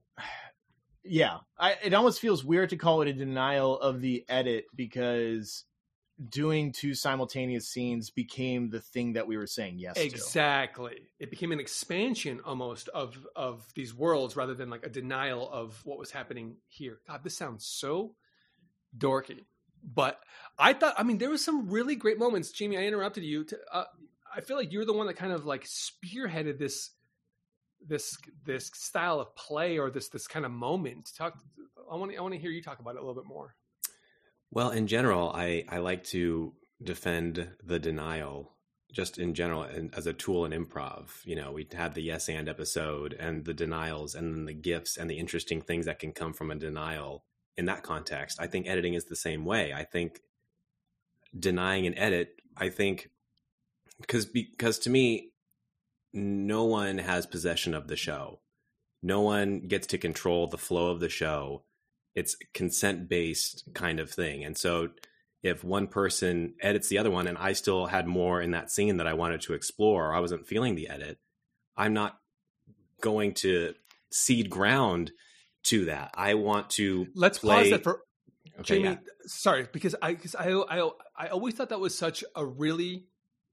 yeah, I, it almost feels weird to call it a denial of the edit because doing two simultaneous scenes became the thing that we were saying yes exactly. to. Exactly. It became an expansion almost of, of these worlds rather than like a denial of what was happening here. God, this sounds so dorky, but I thought, I mean, there was some really great moments. Jamie, I interrupted you. To, uh, I feel like you're the one that kind of like spearheaded this this this style of play or this this kind of moment. Talk. I want to I want to hear you talk about it a little bit more. Well, in general, I, I like to defend the denial just in general and as a tool in improv. You know, we had the yes and episode and the denials and then the gifts and the interesting things that can come from a denial in that context. I think editing is the same way. I think denying an edit, I think because because to me, no one has possession of the show. No one gets to control the flow of the show. It's consent-based kind of thing. And so if one person edits the other one and I still had more in that scene that I wanted to explore, or I wasn't feeling the edit, I'm not going to cede ground to that. I want to let's play... pause that for okay, Jamie. yeah. Sorry, because I because I, I I always thought that was such a really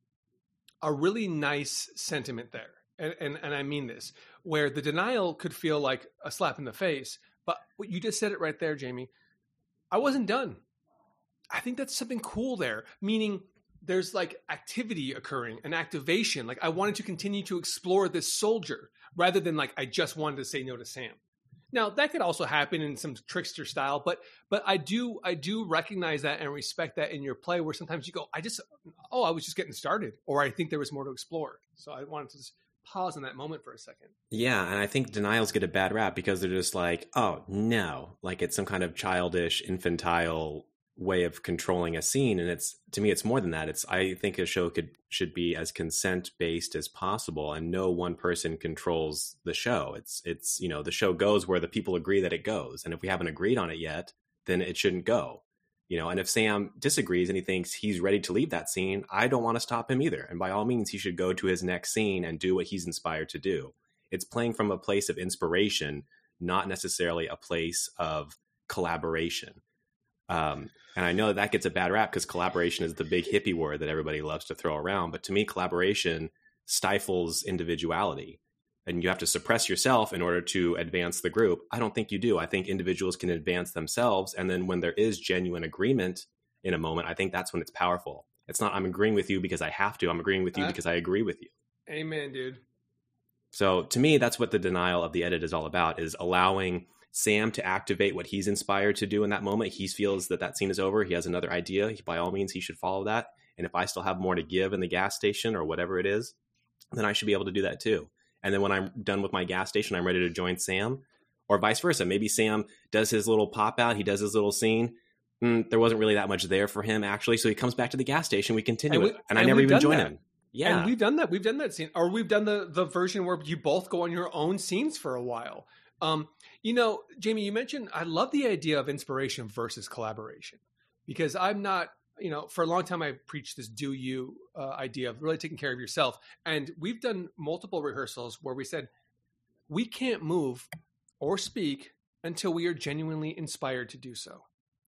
a really nice sentiment there, and and and I mean this, where the denial could feel like a slap in the face, but what you just said it right there, Jamie. I wasn't done. I think that's something cool there, meaning there's like activity occurring, an activation. Like I wanted to continue to explore this soldier rather than like I just wanted to say no to Sam. Now that could also happen in some trickster style, but but I do I do recognize that and respect that in your play, where sometimes you go, I just oh I was just getting started, or I think there was more to explore. So I wanted to just pause in that moment for a second. Yeah, and I think denials get a bad rap because they're just like, oh no, like it's some kind of childish, infantile way of controlling a scene. And it's, to me, it's more than that. It's, I think a show could should be as consent based as possible, and no one person controls the show. It's it's you know, the show goes where the people agree that it goes, and if we haven't agreed on it yet, then it shouldn't go. You know, and if Sam disagrees and he thinks he's ready to leave that scene, I don't want to stop him either. And by all means, he should go to his next scene and do what he's inspired to do. It's playing from a place of inspiration, not necessarily a place of collaboration. Um, and I know that, that gets a bad rap because collaboration is the big hippie word that everybody loves to throw around. But to me, collaboration stifles individuality, and you have to suppress yourself in order to advance the group. I don't think you do. I think individuals can advance themselves. And then when there is genuine agreement in a moment, I think that's when it's powerful. It's not, I'm agreeing with you because I have to. I'm agreeing with you uh, because I agree with you. Amen, dude. So to me, that's what the denial of the edit is all about, is allowing Sam to activate what he's inspired to do in that moment. He feels that that scene is over. He has another idea. By all means, he should follow that. And if I still have more to give in the gas station or whatever it is, then I should be able to do that too. And then when I'm done with my gas station, I'm ready to join Sam, or vice versa. Maybe Sam does his little pop out. He does his little scene. Mm, there wasn't really that much there for him, actually. So he comes back to the gas station. We continue and we, it. And, and I never even join that. him. Yeah. And we've done that. We've done that scene. Or we've done the, the version where you both go on your own scenes for a while. Um, you know, Jamie, you mentioned, I love the idea of inspiration versus collaboration, because I'm not, you know, for a long time, I preached this do you uh, idea of really taking care of yourself. And we've done multiple rehearsals where we said, we can't move or speak until we are genuinely inspired to do so.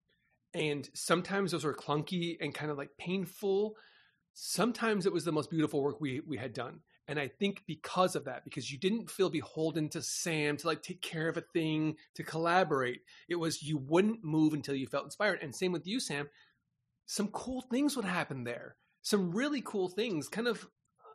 And sometimes those were clunky and kind of like painful. Sometimes it was the most beautiful work we, we had done. And I think because of that, because you didn't feel beholden to Sam to like take care of a thing, to collaborate, it was you wouldn't move until you felt inspired. And same with you, Sam. Some cool things would happen there. Some really cool things. Kind of,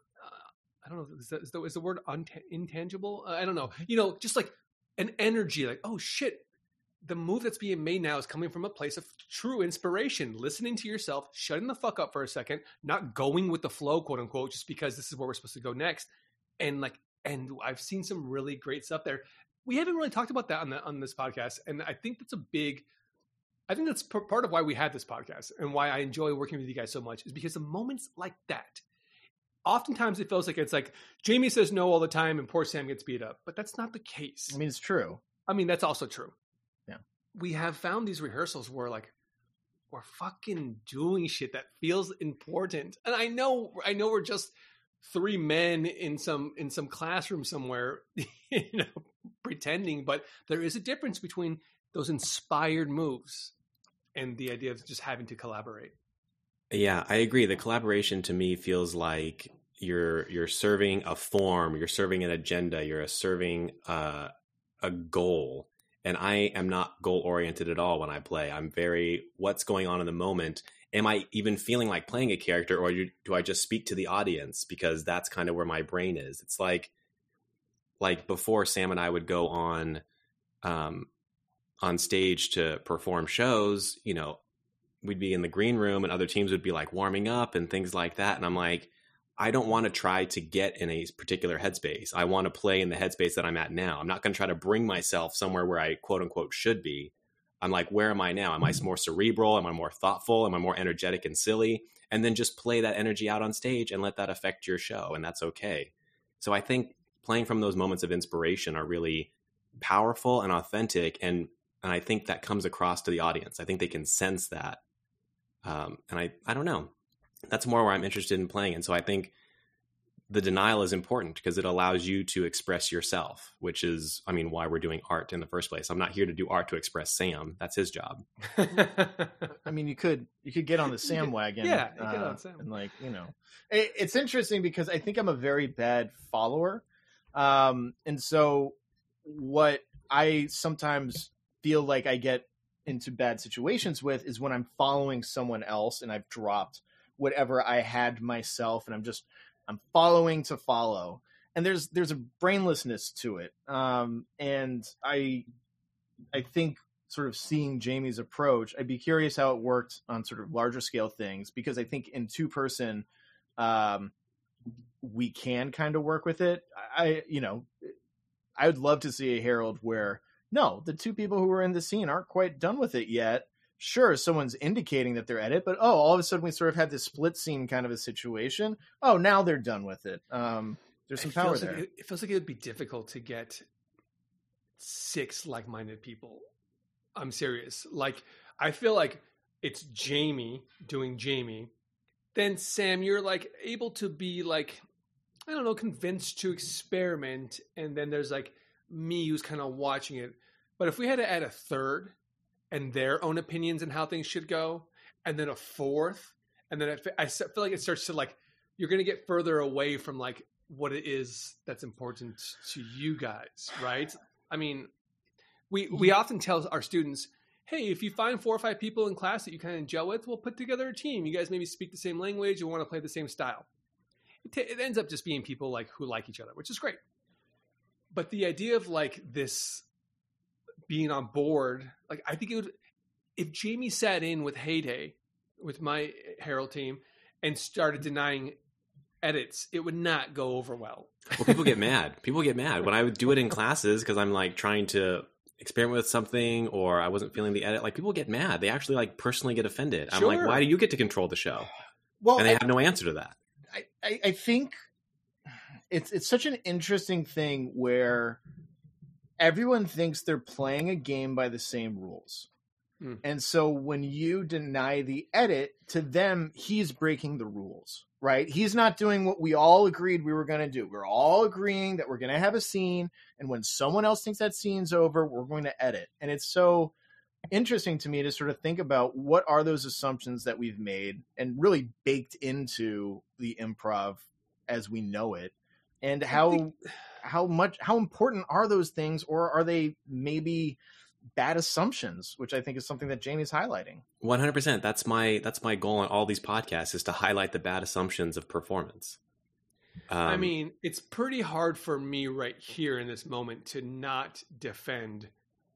uh, I don't know, is, that, is, the, is the word unt- intangible? Uh, I don't know. You know, just like an energy, like, oh shit, the move that's being made now is coming from a place of true inspiration, listening to yourself, shutting the fuck up for a second, not going with the flow, quote unquote, just because this is where we're supposed to go next. And like, and I've seen some really great stuff there. We haven't really talked about that on the, on this podcast. And I think that's a big, I think that's p- part of why we have this podcast and why I enjoy working with you guys so much, is because the moments like that, oftentimes it feels like it's like Jamie says no all the time and poor Sam gets beat up, but that's not the case. I mean, it's true. I mean, that's also true. Yeah. We have found these rehearsals where like, we're fucking doing shit that feels important. And I know, I know we're just three men in some, in some classroom somewhere, you know, pretending, but there is a difference between those inspired moves and the idea of just having to collaborate. Yeah, I agree. The collaboration to me feels like you're you're serving a form, you're serving an agenda, you're serving uh, a goal. And I am not goal oriented at all when I play. I'm very, what's going on in the moment? Am I even feeling like playing a character, or do I just speak to the audience? Because that's kind of where my brain is. It's like, like before Sam and I would go on, um, on stage to perform shows, you know, we'd be in the green room and other teams would be like warming up and things like that. And I'm like, I don't want to try to get in a particular headspace. I want to play in the headspace that I'm at now. I'm not going to try to bring myself somewhere where I quote unquote should be. I'm like, where am I now? Am I more cerebral? Am I more thoughtful? Am I more energetic and silly? And then just play that energy out on stage and let that affect your show. And that's okay. So I think playing from those moments of inspiration are really powerful and authentic. And, and I think that comes across to the audience. I think they can sense that. Um, and I, I don't know. That's more where I'm interested in playing. And so I think the denial is important because it allows you to express yourself, which is, I mean, why we're doing art in the first place. I'm not here to do art to express Sam. That's his job. I mean, you could you could get on the Sam wagon. Yeah, you uh, get on Sam. And like, you know, it, it's interesting because I think I'm a very bad follower. Um, and so what I sometimes feel like I get into bad situations with is when I'm following someone else and I've dropped whatever I had myself and I'm just I'm following to follow, and there's there's a brainlessness to it. Um, and I I think sort of seeing Jamie's approach, I'd be curious how it worked on sort of larger scale things, because I think in two person, um, we can kind of work with it. I you know I would love to see a Herald where no, the two people who are in the scene aren't quite done with it yet. Sure, someone's indicating that they're at it, but oh, all of a sudden we sort of had this split scene kind of a situation. Oh, now they're done with it. Um, there's some it power feels there. Like it, it feels like it would be difficult to get six like-minded people. I'm serious. Like, I feel like it's Jamie doing Jamie. Then Sam, you're like able to be like, I don't know, convinced to experiment. And then there's like me who's kind of watching it. But if we had to add a third, and their own opinions and how things should go, and then a fourth, and then I feel like it starts to like, you're going to get further away from like what it is that's important to you guys, right? I mean, we we often tell our students, hey, if you find four or five people in class that you kind of gel with, we'll put together a team. You guys maybe speak the same language and want to play the same style. It, t- it ends up just being people like who like each other, which is great. But the idea of like this being on board, like I think it would, if Jamie sat in with Heyday, with my Herald team, and started denying edits, it would not go over well. Well, people get mad. People get mad when I would do it in classes because I'm like trying to experiment with something or I wasn't feeling the edit. Like people get mad. They actually like personally get offended. I'm Sure. like, why do you get to control the show? Well, And they I, have no answer to that. I, I, I think it's it's such an interesting thing where everyone thinks they're playing a game by the same rules. Hmm. And so when you deny the edit, to them, he's breaking the rules, right? He's not doing what we all agreed we were going to do. We're all agreeing that we're going to have a scene. And when someone else thinks that scene's over, we're going to edit. And it's so interesting to me to sort of think about what are those assumptions that we've made and really baked into the improv as we know it. And how... think- how much how important are those things, or are they maybe bad assumptions, which I think is something that Jamie's highlighting. one hundred percent. That's my that's my goal on all these podcasts, is to highlight the bad assumptions of performance. Um, I mean, it's pretty hard for me right here in this moment to not defend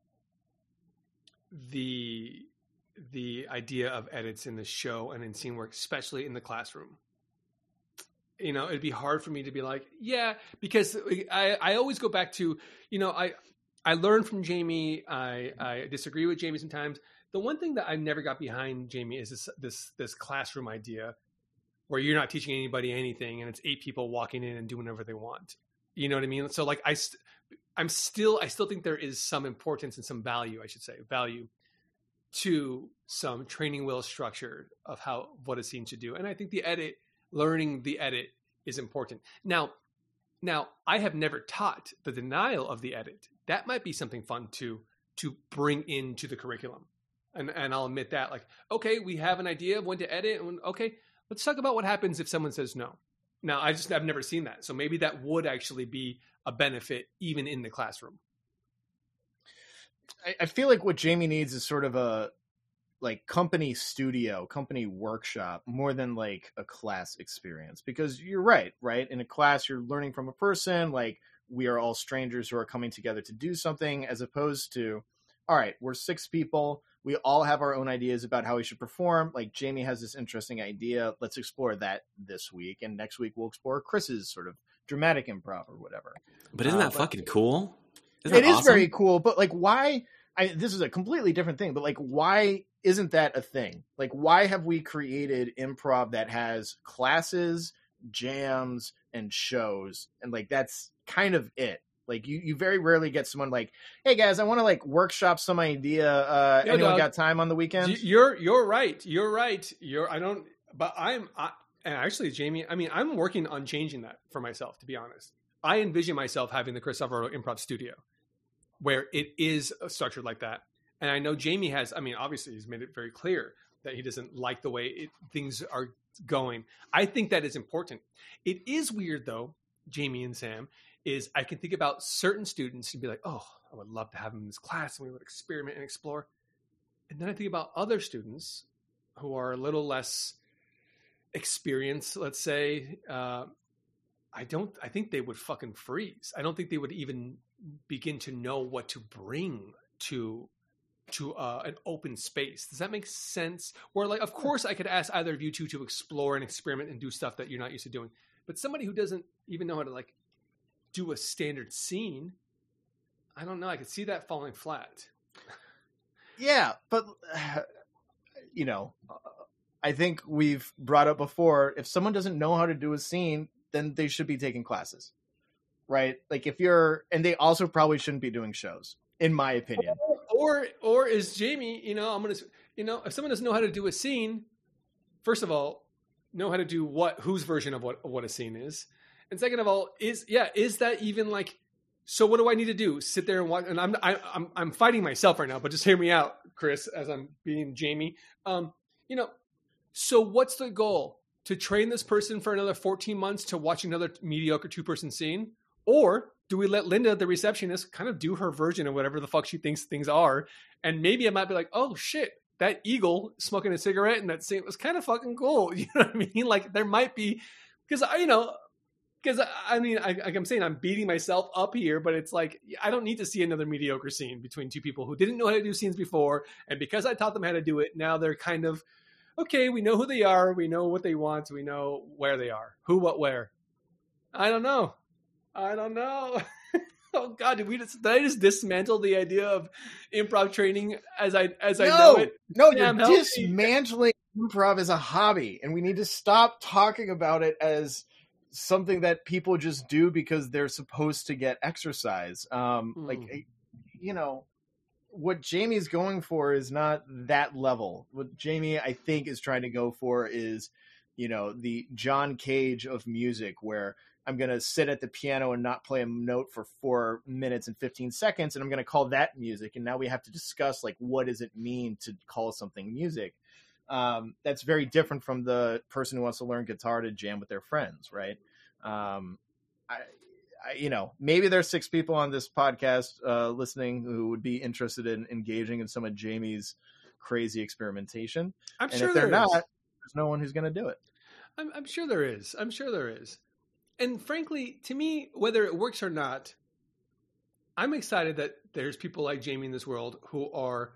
the the idea of edits in the show and in scene work, especially in the classroom. You know, it'd be hard for me to be like, yeah, because I, I always go back to, you know, I I learn from Jamie. I, I disagree with Jamie sometimes. The one thing that I never got behind, Jamie, is this this this classroom idea where you're not teaching anybody anything and it's eight people walking in and doing whatever they want. You know what I mean? So like I, st- I'm still, I still think there is some importance and some value, I should say, value to some training wheel structure of how, what a scene should do. And I think the edit, learning the edit is important. Now, now I have never taught the denial of the edit. That might be something fun to, to bring into the curriculum. And and I'll admit that, like, okay, we have an idea of when to edit. And when, okay, let's talk about what happens if someone says no. Now, I just, I've never seen that. So maybe that would actually be a benefit even in the classroom. I, I feel like what Jamie needs is sort of a like company studio, company workshop, more than like a class experience. Because you're right, right? In a class, you're learning from a person. Like, we are all strangers who are coming together to do something, as opposed to, all right, we're six people. We all have our own ideas about how we should perform. Like, Jamie has this interesting idea. Let's explore that this week. And next week we'll explore Chris's sort of dramatic improv or whatever. But isn't Uh, that but- fucking cool? Isn't It that is awesome? very cool, but like, why? I, this is a completely different thing, but like, why isn't that a thing? Like, why have we created improv that has classes, jams, and shows? And like, that's kind of it. Like you, you very rarely get someone like, hey guys, I want to like workshop some idea. Uh, Yo, anyone dog, got time on the weekend? You're you're right. You're right. You're I don't. But I'm I, and actually, Jamie. I mean, I'm working on changing that for myself. To be honest, I envision myself having the Chris Alvaro Improv Studio, where it is structured like that. And I know Jamie has. I mean, obviously, he's made it very clear that he doesn't like the way it, things are going. I think that is important. It is weird though, Jamie and Sam. Is I can think about certain students and be like, oh, I would love to have them in this class and we would experiment and explore. And then I think about other students who are a little less experienced, let's say. Uh, I don't, I think they would fucking freeze. I don't think they would even begin to know what to bring to to uh, an open space. Does that make sense? Or like, of course I could ask either of you two to explore and experiment and do stuff that you're not used to doing. But somebody who doesn't even know how to like, do a standard scene, I don't know. I could see that falling flat. Yeah, but you know, I think we've brought up before, if someone doesn't know how to do a scene, then they should be taking classes, right? Like if you're, and they also probably shouldn't be doing shows, in my opinion. Or, or, or is Jamie, you know, I'm going to, you know, if someone doesn't know how to do a scene, first of all, know how to do what, whose version of what, of what a scene is. And second of all, is yeah, is that even like? So what do I need to do? Sit there and watch? And I'm I, I'm I'm fighting myself right now, but just hear me out, Chris, as I'm being Jamie. Um, you know, so what's the goal? To train this person for another fourteen months to watch another mediocre two person scene, or do we let Linda, the receptionist, kind of do her version of whatever the fuck she thinks things are? And maybe I might be like, oh shit, that eagle smoking a cigarette and that scene was kind of fucking cool. You know what I mean? Like there might be because I you know. Because, I mean, I, like I'm saying, I'm beating myself up here, but it's like, I don't need to see another mediocre scene between two people who didn't know how to do scenes before. And because I taught them how to do it, now they're kind of, okay, we know who they are. We know what they want. We know where they are. Who, what, where. I don't know. I don't know. Oh, God, did we just, did I just dismantle the idea of improv training as I as I no, know it? No, Damn, you're help me. dismantling improv as a hobby. And we need to stop talking about it as something that people just do because they're supposed to get exercise. Um, mm. Like, you know, what Jamie's going for is not that level. What Jamie, I think, is trying to go for is, you know, the John Cage of music, where I'm going to sit at the piano and not play a note for four minutes and fifteen seconds. And I'm going to call that music. And now we have to discuss, like, what does it mean to call something music? Um, that's very different from the person who wants to learn guitar to jam with their friends, right? Um, I, I, you know, maybe there's six people on this podcast uh, listening who would be interested in engaging in some of Jamie's crazy experimentation. I'm and sure if they're there not, is. there's no one who's going to do it. I'm, I'm sure there is. I'm sure there is. And frankly, to me, whether it works or not, I'm excited that there's people like Jamie in this world who are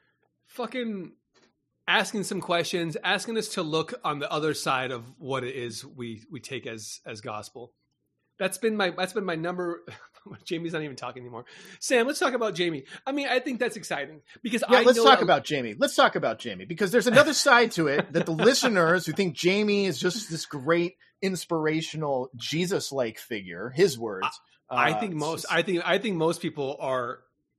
fucking asking some questions, asking us to look on the other side of what it is we we take as as gospel. That's been my that's been my number. Jamie's not even talking anymore. Sam, let's talk about Jamie. I mean, I think that's exciting because yeah, I let's know talk that... about Jamie. Let's talk about Jamie because there's another side to it that the listeners who think Jamie is just this great inspirational Jesus-like figure, his words. I, uh, I think most. just... I think I think most people are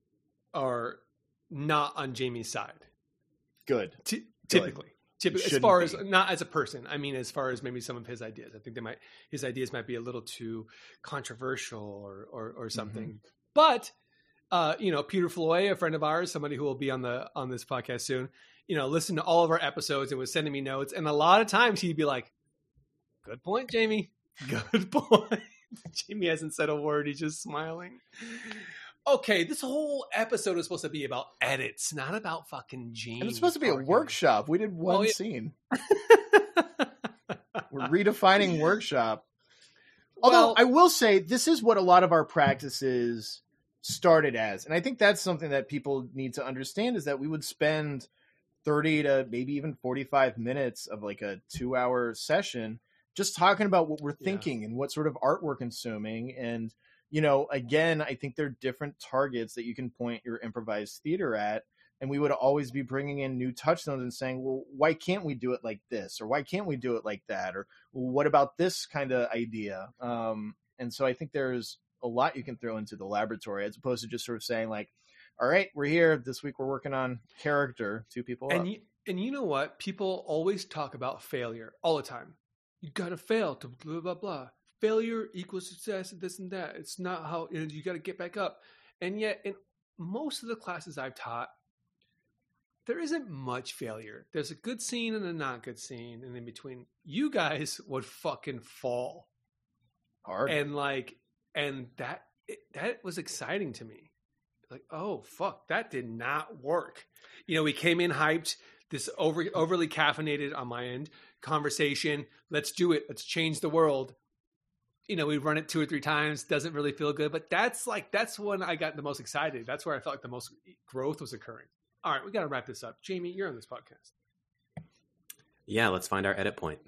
are not on Jamie's side. Good. T- typically, typically, as far be. as not as a person, I mean, as far as maybe some of his ideas, I think they might his ideas might be a little too controversial or or, or something. Mm-hmm. But uh, you know, Peter Floy, a friend of ours, somebody who will be on the on this podcast soon, you know, listened to all of our episodes and was sending me notes, and a lot of times he'd be like, "Good point, Jamie. Good point." Jamie hasn't said a word; he's just smiling. Okay, this whole episode is supposed to be about edits, not about fucking Jamie. And it's supposed to be a workshop. We did one oh, yeah. scene. We're redefining workshop. Although well, I will say this is what a lot of our practices started as. And I think that's something that people need to understand is that we would spend thirty to maybe even forty-five minutes of like a two hour session just talking about what we're thinking yeah. and what sort of art we're consuming. And you know, again, I think there are different targets that you can point your improvised theater at. And we would always be bringing in new touchstones and saying, well, why can't we do it like this? Or why can't we do it like that? Or well, what about this kind of idea? Um, and so I think there's a lot you can throw into the laboratory, as opposed to just sort of saying like, all right, we're here this week, we're working on character, two people and up. You, and you know what? People always talk about failure all the time. You gotta fail to blah blah blah. Failure equals success, this and that. It's not how, you know, you got to get back up. And yet, in most of the classes I've taught, there isn't much failure. There's a good scene and a not good scene, and in between, you guys would fucking fall hard. And like, and that it, that was exciting to me. Like, oh fuck, that did not work. You know, we came in hyped. This over overly caffeinated on my end conversation. Let's do it. Let's change the world. You know, we run it two or three times, doesn't really feel good, but that's like, that's when I got the most excited. That's where I felt like the most growth was occurring. All right, we got to wrap this up. Jamie, you're on this podcast. Yeah, let's find our edit point.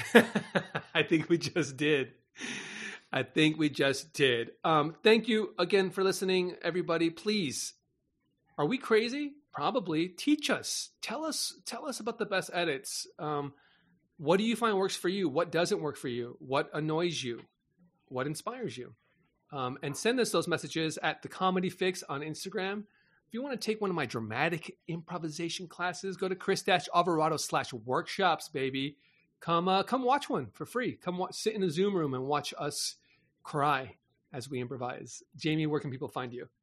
I think we just did. I think we just did. Um, thank you again for listening, everybody. Please, are we crazy? Probably. Teach us. Tell us, tell us about the best edits. Um, what do you find works for you? What doesn't work for you? What annoys you? What inspires you? Um, and send us those messages at The Comedy Fix on Instagram. If you want to take one of my dramatic improvisation classes, go to Chris Alvarado slash workshops, baby. Come, uh, come watch one for free. Come watch, sit in the Zoom room and watch us cry as we improvise. Jamie, where can people find you?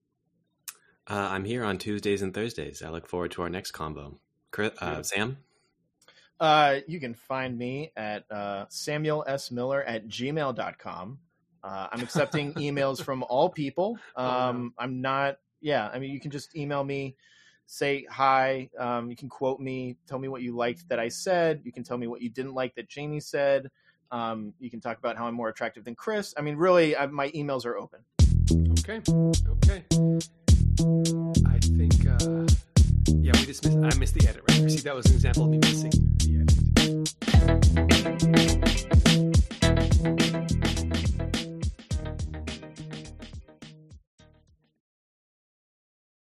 Uh, I'm here on Tuesdays and Thursdays. I look forward to our next combo. Chris, uh, Sam? Uh, you can find me at uh, Samuel S. Miller at gmail dot com. Uh, I'm accepting emails from all people. Um, oh, no. I'm not, yeah, I mean, you can just email me, say hi. Um, you can quote me, tell me what you liked that I said. You can tell me what you didn't like that Jamie said. Um, you can talk about how I'm more attractive than Chris. I mean, really, I, my emails are open. Okay. Okay. I think, uh, yeah, we just missed, I missed the edit right there. See, that was an example of me missing the edit.